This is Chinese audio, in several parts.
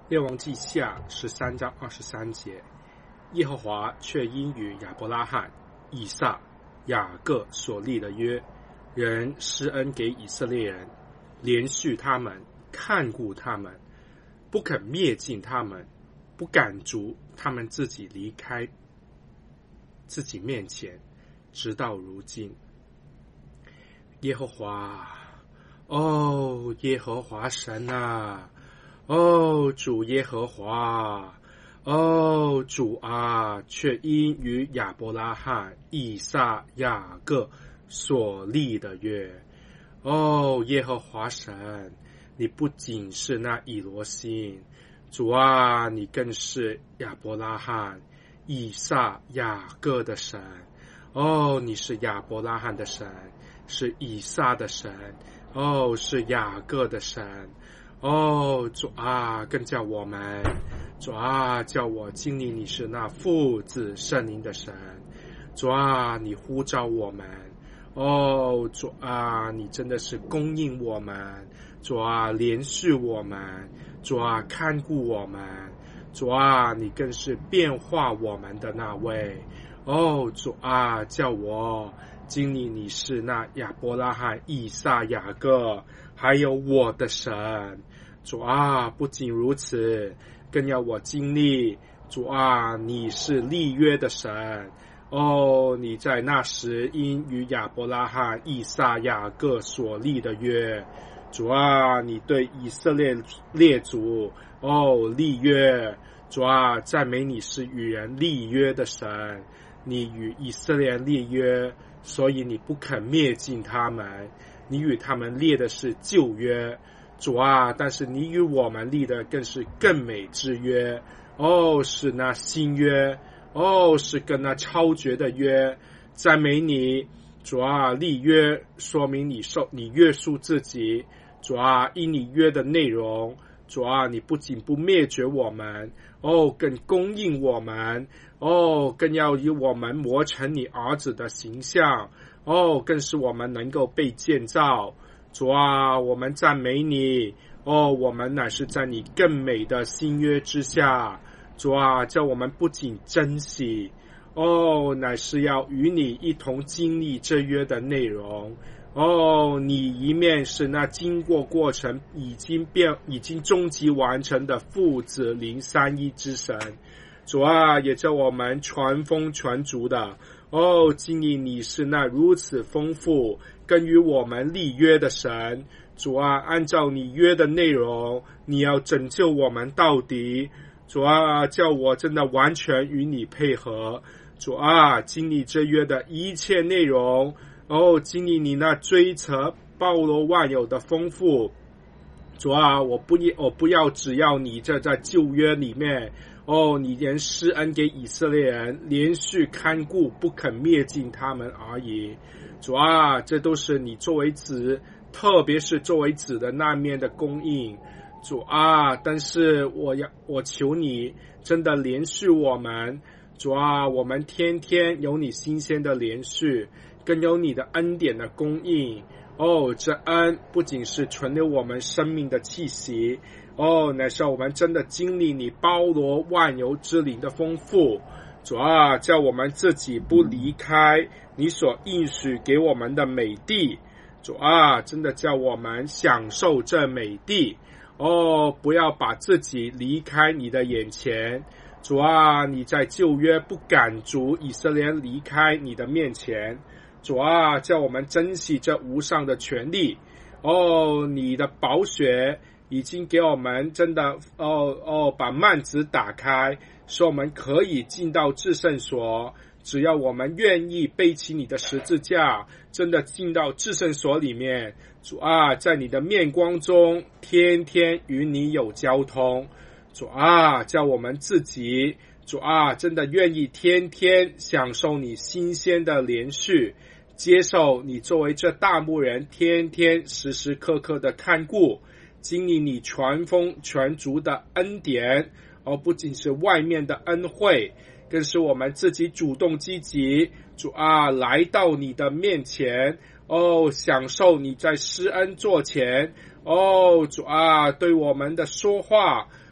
列王记下13章23节，耶和华却因与亚伯拉罕、以撒、雅各所立的约，仍施恩给以色列人，连续他们，看顾他们，不肯灭尽他们，不赶逐他们自己离开自己面前，直到如今。耶和华，哦，耶和华神啊，哦，主耶和华，哦，主啊，却因与亚伯拉罕、以撒、雅各所立的约。哦，耶和华神，你不仅是那以罗星，主啊，你更是亚伯拉罕、以撒、雅各的神。哦，你是亚伯拉罕的神，是以撒的神，哦，是雅各的神。哦，主啊，更叫我们，主啊，叫我经历你是那父子圣灵的神。主啊，你呼召我们。哦，主啊，你真的是供应我们。主啊，连续我们。主啊，看顾我们。主啊，你更是变化我们的那位。哦，主啊，叫我经历你是那亚伯拉罕、以撒、雅各，还有我的神。主啊，不仅如此，更要我经历，主啊，你是立约的神。哦，你在那时因与亚伯拉罕、以撒、雅各所立的约。主啊，你对以色列列祖，哦，立约。主啊，赞美你是与人立约的神。你与以色列人立约，所以你不肯灭尽他们。你与他们立的是旧约，主啊，但是你与我们立的更是更美之约。哦，是那新约，哦，是跟那超绝的约。赞美你，主啊，立约说明你约束自己。主啊，因你约的内容，主啊，你不仅不灭绝我们，哦，更供应我们。哦，更要以我们磨成你儿子的形象。哦，更是我们能够被建造。主啊，我们赞美你。哦，我们乃是在你更美的新约之下。主啊，叫我们不仅珍惜，哦，乃是要与你一同经历这约的内容。哦，你一面是那经过过程已经终极完成的父子灵三一之神。主啊，也叫我们全丰全足的，哦，经历你是那如此丰富跟与我们立约的神。主啊，按照你约的内容，你要拯救我们到底。主啊，叫我真的完全与你配合。主啊，经历这约的一切内容，哦，经历你那追测包罗万有的丰富。主啊，我不要只要你这在旧约里面，哦，你连施恩给以色列人，连续看顾，不肯灭尽他们而已。主啊，这都是你作为子，特别是作为子的那面的供应。主啊，但是我求你真的连续我们。主啊，我们天天有你新鲜的连续，更有你的恩典的供应。哦，这恩不仅是存留我们生命的气息，哦，乃是我们真的经历你包罗万有之灵的丰富。主啊，叫我们自己不离开你所应许给我们的美地。主啊，真的叫我们享受这美地。哦，不要把自己离开你的眼前。主啊，你在旧约不赶逐以色列人离开你的面前。主啊，叫我们珍惜这无上的权利。哦，你的宝血已经给我们真的把幔子打开，使我们可以进到至圣所。只要我们愿意背起你的十字架，真的进到至圣所里面。主啊，在你的面光中天天与你有交通。主啊，叫我们自己，主啊，真的愿意天天享受你新鲜的连续，接受你作为这大牧人天天时时刻刻的看顾，经历你全丰全足的恩典。而不仅是外面的恩惠，更是我们自己主动积极。主啊，来到你的面前，哦，享受你在施恩座前。哦，主啊，对我们的说话，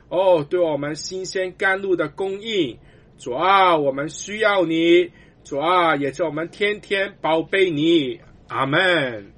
对我们新鲜甘露的供应。主啊，我们需要你，主啊，也叫我们天天宝贝你。阿们。